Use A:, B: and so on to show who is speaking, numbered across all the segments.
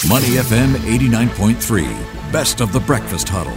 A: Money FM 89.3, best of the breakfast huddle.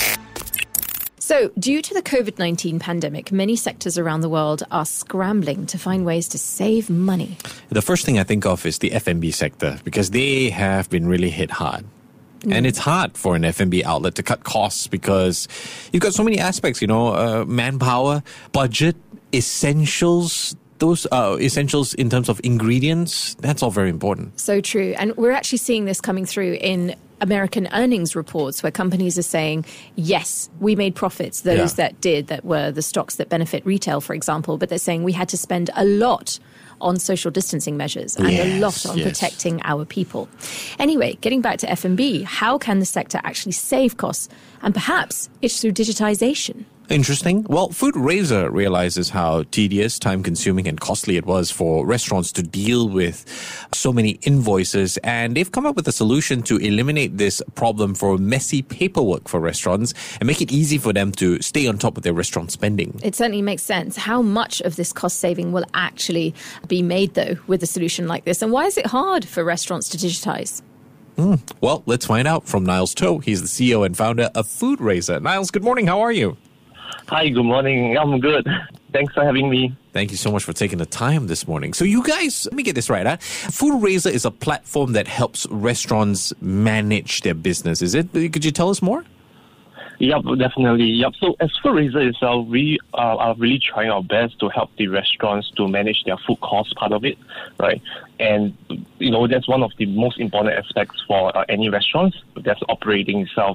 B: So, due to the COVID-19 pandemic, many sectors around the world are scrambling to find ways to save money.
C: The first thing I think of is the F&B sector because they have been really hit hard. And it's hard for an F&B outlet to cut costs because you've got so many aspects, manpower, budget, essentials. Those essentials in terms of ingredients, that's all very important.
B: So true. And we're actually seeing this coming through in American earnings reports where companies are saying, yes, we made profits, those that were the stocks that benefit retail, for example, but they're saying we had to spend a lot on social distancing measures and a lot on protecting our people. Anyway, getting back to F&B, how can the sector actually save costs? And perhaps it's through digitization.
C: Interesting. Well, Food-Raiser realizes how tedious, time-consuming and costly it was for restaurants to deal with so many invoices, and they've come up with a solution to eliminate this problem for messy paperwork for restaurants and make it easy for them to stay on top of their restaurant spending.
B: It certainly makes sense. How much of this cost saving will actually be made, though, with a solution like this? And why is it hard for restaurants to digitize?
C: Well, let's find out from Niles To. He's the CEO and founder of Food-Raiser. Niles, good morning. How are you?
D: Hi, good morning. I'm good. Thanks for having me.
C: Thank you so much for taking the time this morning. So you guys, let me get this right. Food-Raiser is a platform that helps restaurants manage their business, is it? Could you tell us more?
D: Yep, definitely. Yep. So as Food-Raiser itself, we are really trying our best to help the restaurants to manage their food cost part of it, right? And, that's one of the most important aspects for any restaurants that's operating itself.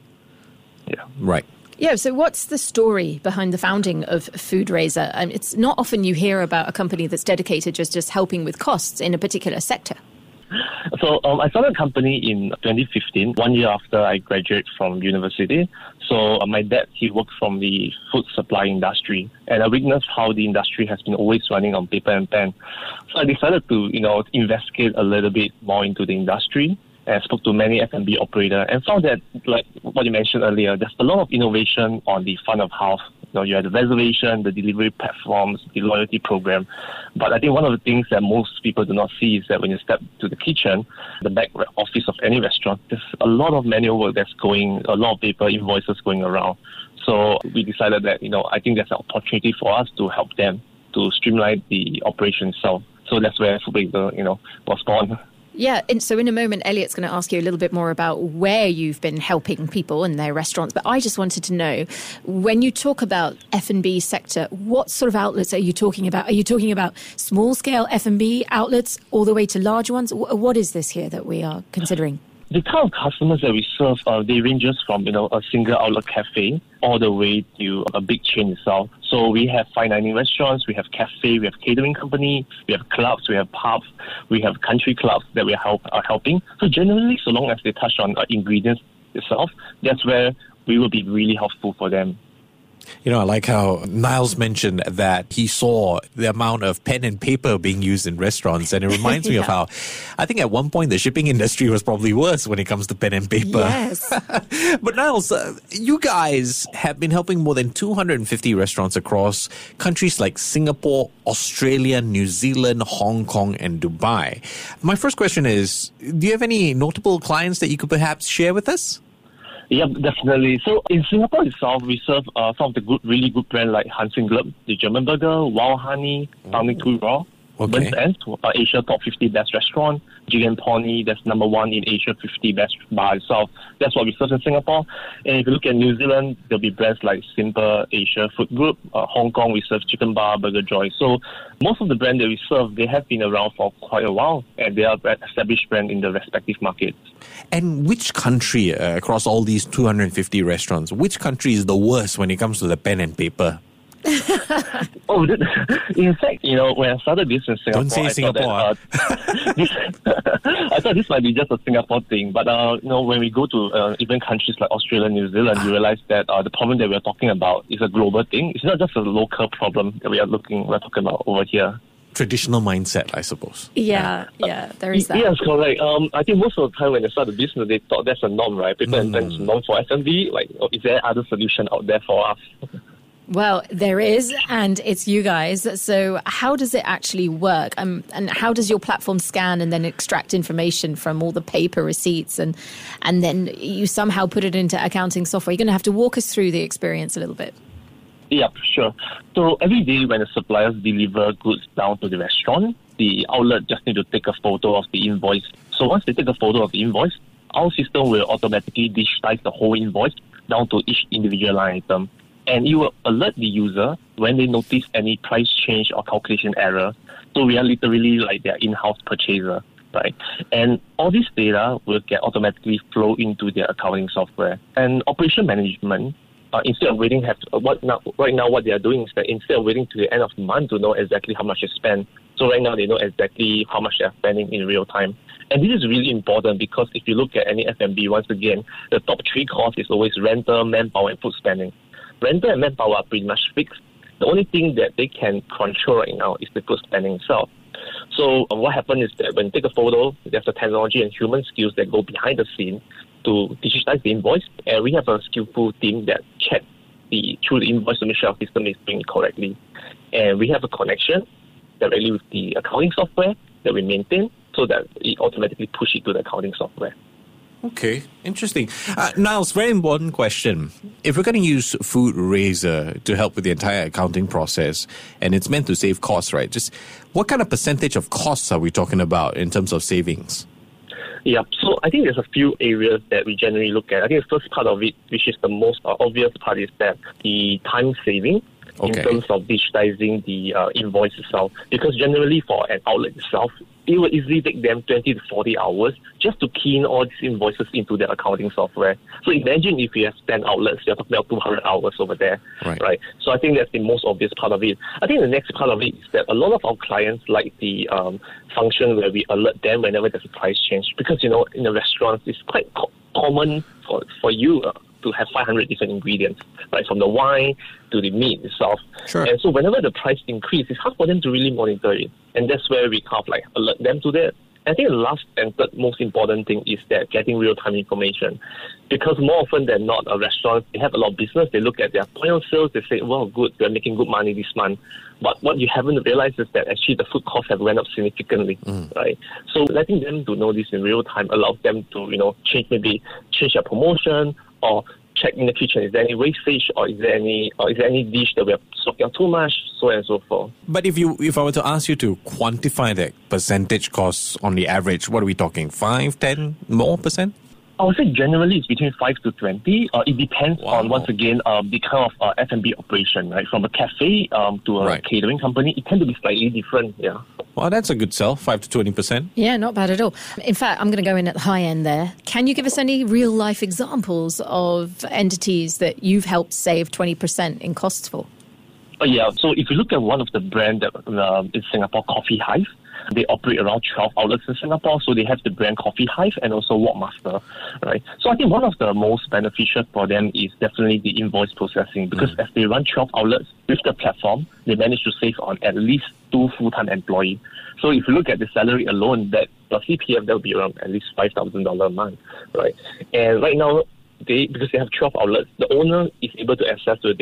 D: Yeah.
C: Right.
B: Yeah, so what's the story behind the founding of Food-Raiser? It's not often you hear about a company that's dedicated just helping with costs in a particular sector.
D: So I started a company in 2015, 1 year after I graduated from university. So my dad, he worked from the food supply industry, and I witnessed how the industry has been always running on paper and pen. So I decided to, investigate a little bit more into the industry. And spoke to many F&B operators and found that, like what you mentioned earlier, there's a lot of innovation on the front of house. You have the reservation, the delivery platforms, the loyalty program. But I think one of the things that most people do not see is that when you step to the kitchen, the back office of any restaurant, there's a lot of manual work that's going, a lot of paper invoices going around. So we decided that, I think there's an opportunity for us to help them to streamline the operation itself. So that's where Food-Raiser, was born.
B: Yeah, and so in a moment, Elliot's going to ask you a little bit more about where you've been helping people in their restaurants. But I just wanted to know, when you talk about F&B sector, what sort of outlets are you talking about? Are you talking about small-scale F&B outlets all the way to large ones? What is this here that we are considering?
D: The type of customers that we serve, they ranges from, a single outlet cafe all the way to a big chain itself. So we have fine dining restaurants, we have cafe, we have catering company, we have clubs, we have pubs, we have country clubs that we are helping. So generally, so long as they touch on ingredients itself, that's where we will be really helpful for them.
C: I like how Niles mentioned that he saw the amount of pen and paper being used in restaurants. And it reminds me of how I think at one point the shipping industry was probably worse when it comes to pen and paper.
B: Yes.
C: But Niles, you guys have been helping more than 250 restaurants across countries like Singapore, Australia, New Zealand, Hong Kong, and Dubai. My first question is, do you have any notable clients that you could perhaps share with us?
D: Yeah, definitely. So in Singapore itself, we serve some of the really good brands like Hansen Club, the German Burger, Wild Honey, Founding Too Raw, Burns Ends, Asia top 50 best restaurant, Jig and Pony, that's number one in Asia 50 best bar itself. That's what we serve in Singapore. And if you look at New Zealand, there'll be brands like Simple Asia Food Group. Hong Kong, we serve Chicken Bar, Burger Joy. So most of the brands that we serve, they have been around for quite a while, and they are established brands in the respective markets.
C: And which country, across all these 250 restaurants, which country is the worst when it comes to the pen and paper?
D: In fact, when I started this in Singapore,
C: don't say Singapore.
D: I thought this might be just a Singapore thing. But when we go to even countries like Australia, New Zealand, you realize that the problem that we're talking about is a global thing. It's not just a local problem that we're talking about over here.
C: Traditional mindset, I suppose.
B: Yeah, there is that.
D: Yes, correct. I think most of the time when they start the business, they thought that's a norm, right? People and a norm for F&B. Like, is there other solution out there for us?
B: Well, there is, and it's you guys. So how does it actually work? And how does your platform scan and then extract information from all the paper receipts and then you somehow put it into accounting software? You're going to have to walk us through the experience a little bit.
D: Yeah, sure. So every day when the suppliers deliver goods down to the restaurant, the outlet just need to take a photo of the invoice. So once they take a photo of the invoice, our system will automatically digitize the whole invoice down to each individual line item. And it will alert the user when they notice any price change or calculation error. So we are literally like their in-house purchaser, right? And all this data will get automatically flow into their accounting software. And operation management, instead of waiting, right now what they are doing is that instead of waiting to the end of the month to know exactly how much they spend, so right now they know exactly how much they are spending in real time. And this is really important because if you look at any F&B, once again, the top three costs is always rental, manpower, and food spending. Rental and manpower are pretty much fixed. The only thing that they can control right now is the food spending itself. So what happens is that when you take a photo, there's the technology and human skills that go behind the scene to digitize the invoice. And we have a skillful team that checks through the invoice to make sure our system is doing it correctly. And we have a connection directly with the accounting software that we maintain so that it automatically pushes it to the accounting software.
C: Okay, interesting. Niles, very important question. If we're going to use FoodRaiser to help with the entire accounting process, and it's meant to save costs, right? Just what kind of percentage of costs are we talking about in terms of savings?
D: Yeah, so I think there's a few areas that we generally look at. I think the first part of it, which is the most obvious part, is that the time saving in terms of digitizing the invoice itself. Because generally for an outlet itself, it will easily take them 20 to 40 hours just to key in all these invoices into their accounting software. So imagine if you have 10 outlets, you're talking about 200 hours over there, right? So I think that's the most obvious part of it. I think the next part of it is that a lot of our clients like the function where we alert them whenever there's a price change. Because, you know, in the restaurants, it's quite common for you to have 500 different ingredients, right? From the wine to the meat itself.
C: Sure.
D: And so whenever the price increases, it's hard for them to really monitor it. And that's where we kind of like alert them to that. I think the last and third most important thing is that getting real-time information. Because more often than not, a restaurant, they have a lot of business, they look at their point of sales, they say, well, good, we're making good money this month. But what you haven't realized is that actually the food costs have went up significantly, right? So letting them to know this in real time allows them to, you know, change their promotion or check in the kitchen, is there any wastage or is there any dish that we are stocking too much, so on and so forth.
C: But if I were to ask you to quantify that percentage costs on the average, what are we talking? 5, 10 more percent?
D: I would say generally it's between 5 to 20. It depends on, once again, the kind of F&B operation, right? From a cafe to a catering company, it tends to be slightly different, yeah.
C: Well, that's a good sell, 5 to 20%.
B: Yeah, not bad at all. In fact, I'm going to go in at the high end there. Can you give us any real-life examples of entities that you've helped save 20% in costs for?
D: Yeah, so if you look at one of the brands that in Singapore, Coffee Hive, they operate around 12 outlets in Singapore, so they have the brand Coffee Hive and also Walkmaster, right? So I think one of the most beneficial for them is definitely the invoice processing, because as they run 12 outlets with the platform, they manage to save on at least 2 full-time employees. So if you look at the salary alone, that per CPF, that would be around at least $5,000 a month, right? And right now, because they have 12 outlets, the owner is able to access the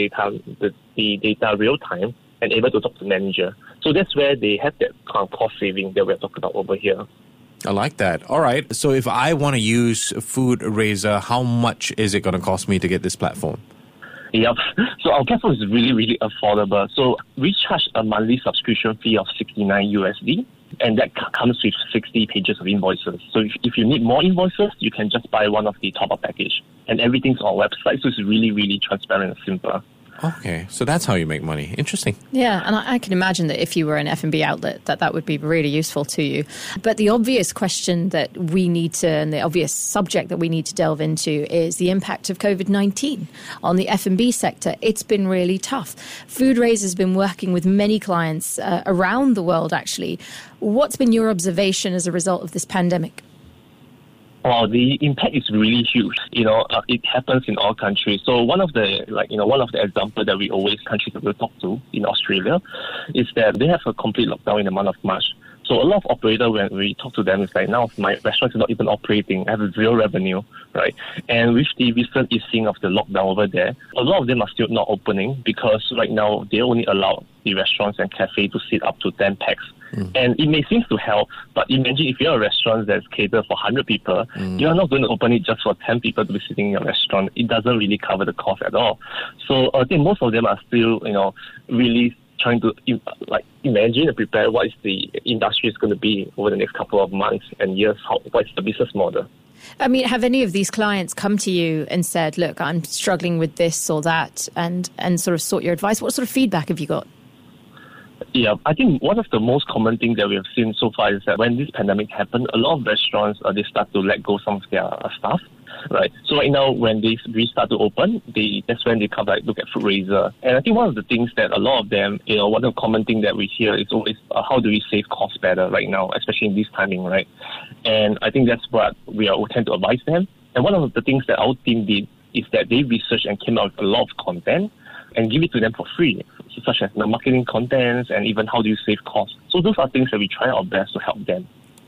D: data real time and able to talk to the manager. So that's where they have that kind of cost saving that we're talking about over here.
C: I like that. All right. So if I want to use FoodRaiser, how much is it going to cost me to get this platform?
D: Yep. So our platform is really, really affordable. So we charge a monthly subscription fee of $69 USD, and that comes with 60 pages of invoices. So if you need more invoices, you can just buy one of the top-up package. And everything's on our website, so it's really, really transparent and simple.
C: Okay, so that's how you make money. Interesting.
B: Yeah, and I can imagine that if you were an F&B outlet, that would be really useful to you. But the obvious question that we need to, and the obvious subject that we need to delve into is the impact of COVID-19 on the F&B sector. It's been really tough. FoodRaiser has been working with many clients around the world, actually. What's been your observation as a result of this pandemic?
D: Well, the impact is really huge. It happens in all countries. So one of the examples that countries that we talk to in Australia is that they have a complete lockdown in the month of March. So a lot of operators, when we talk to them, it's like, now my restaurant is not even operating. I have zero revenue, right? And with the recent easing of the lockdown over there, a lot of them are still not opening because right now they only allow the restaurants and cafes to sit up to 10 packs. And it may seem to help, but imagine if you're a restaurant that's catered for 100 people, you're not going to open it just for 10 people to be sitting in your restaurant. It doesn't really cover the cost at all. So I think most of them are still, really trying to imagine and prepare what is the industry is going to be over the next couple of months and years. What's the business model?
B: I mean, have any of these clients come to you and said, look, I'm struggling with this or that, and sort of sought your advice? What sort of feedback have you got?
D: Yeah, I think one of the most common things that we have seen so far is that when this pandemic happened, a lot of restaurants, they start to let go some of their staff, right? So right now, when they restart to open, that's when they come back, look at Foodrazr. And I think one of the things that a lot of them, one of the common thing that we hear is always, how do we save costs better right now, especially in this timing, right? And I think that's what we tend to advise them. And one of the things that our team did is that they researched and came out with a lot of content and give it to them for free, such as the marketing contents and even how do you save costs. So those are things that we try our best to help them.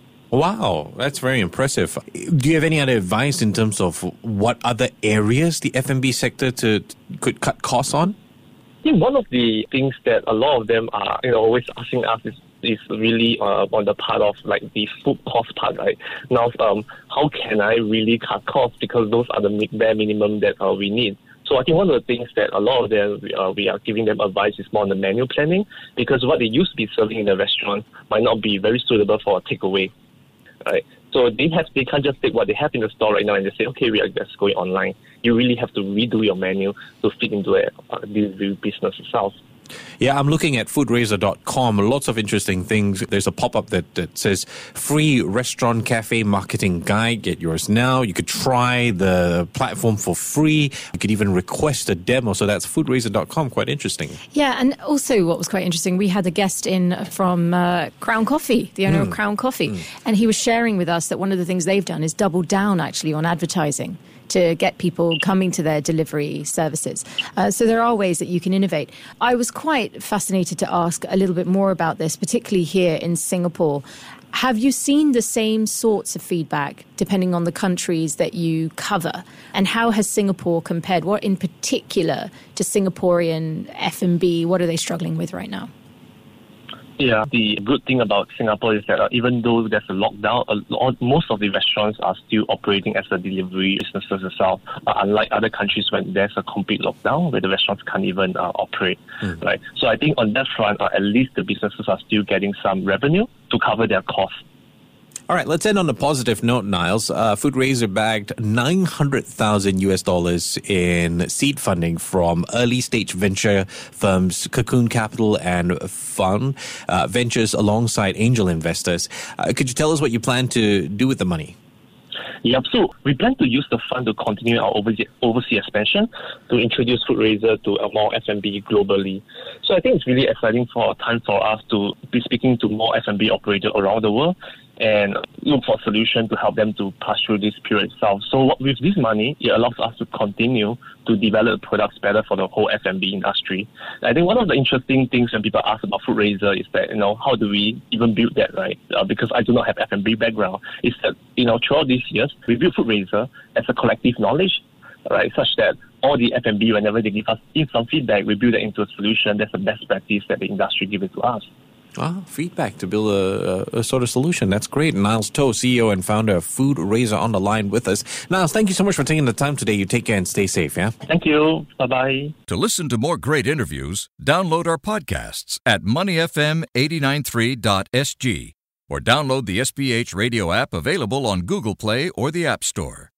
C: Wow, that's very impressive. Do you have any other advice in terms of what other areas the F&B sector could cut costs on?
D: I think one of the things that a lot of them are always asking us is really on the part of like the food cost part, right? Now, how can I really cut costs, because those are the bare minimum that we need. So I think one of the things that a lot of them, we are giving them advice is more on the menu planning, because what they used to be serving in the restaurant might not be very suitable for a takeaway, right? So they can't just take what they have in the store right now and just say, okay, we are just going online. You really have to redo your menu to fit into a delivery business itself.
C: Yeah, I'm looking at foodrazr.com. Lots of interesting things. There's a pop-up that says free restaurant cafe marketing guide. Get yours now. You could try the platform for free. You could even request a demo. So that's foodrazr.com. Quite interesting.
B: Yeah, and also what was quite interesting, we had a guest in from Crown Coffee, the owner of Crown Coffee, and he was sharing with us that one of the things they've done is double down actually on advertising to get people coming to their delivery services. So there are ways that you can innovate. I was quite fascinated to ask a little bit more about this, particularly here in Singapore. Have you seen the same sorts of feedback depending on the countries that you cover? And how has Singapore compared? What in particular to Singaporean F&B, what are they struggling with right now?
D: Yeah, the good thing about Singapore is that even though there's a lockdown, most of the restaurants are still operating as a delivery businesses as well. Unlike other countries when there's a complete lockdown, where the restaurants can't even operate, right? So I think on that front, at least the businesses are still getting some revenue to cover their costs.
C: All right, let's end on a positive note, Niles. Foodrazr bagged $900,000 in seed funding from early-stage venture firms Cocoon Capital and Fund Ventures alongside angel investors. Could you tell us what you plan to do with the money?
D: Yep, so we plan to use the fund to continue our overseas expansion, to introduce Foodrazr to more F&B globally. So I think it's really exciting time for us to be speaking to more F&B operators around the world and look for a solution to help them to pass through this period itself. So with this money, it allows us to continue to develop products better for the whole F&B industry. I think one of the interesting things when people ask about Foodrazr is that, how do we even build that, right? Because I do not have F&B background. Is that, throughout these years, we built Foodrazr as a collective knowledge, right? Such that all the F&B, whenever they give some feedback, we build that into a solution. That's the best practice that the industry gives it to us.
C: Feedback to build a sort of solution. That's great. Niles To, CEO and founder of Foodrazr, on the line with us. Niles, thank you so much for taking the time today. You take care and stay safe, yeah?
D: Thank you. Bye-bye.
A: To listen to more great interviews, download our podcasts at moneyfm893.sg or download the SPH radio app available on Google Play or the App Store.